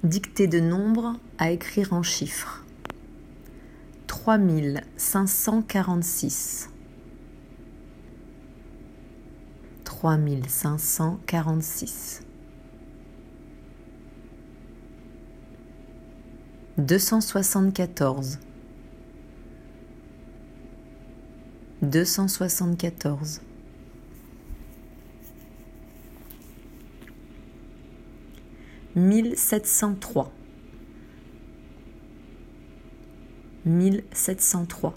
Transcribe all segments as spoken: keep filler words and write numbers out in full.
Dictée de nombres à écrire en chiffres. trois mille cinq cent quarante-six. trois mille cinq cent quarante-six. deux cent soixante-quatorze. deux cent soixante-quatorze. mille sept cent trois. mille sept cent trois.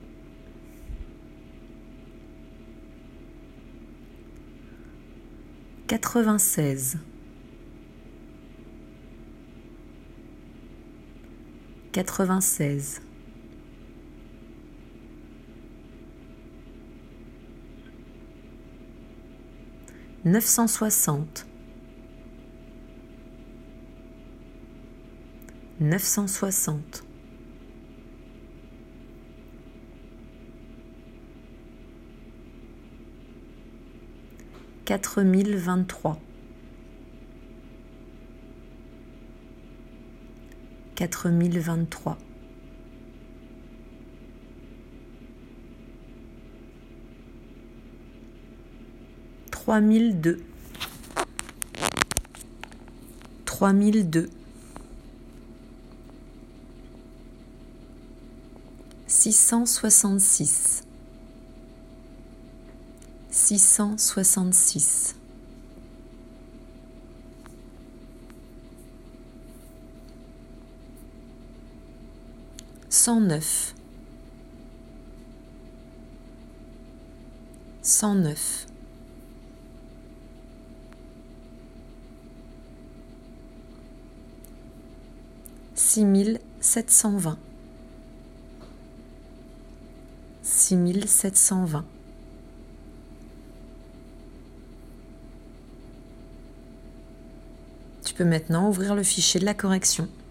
quatre-vingt-seize. quatre-vingt-seize. neuf cent soixante. neuf cent soixante. quatre mille vingt-trois. quatre mille vingt-trois. trois mille deux. trois mille deux. six cent soixante-six. six cent soixante-six. cent neuf. cent neuf. six mille sept cent vingt. six mille sept cent vingt. Tu peux maintenant ouvrir le fichier de la correction.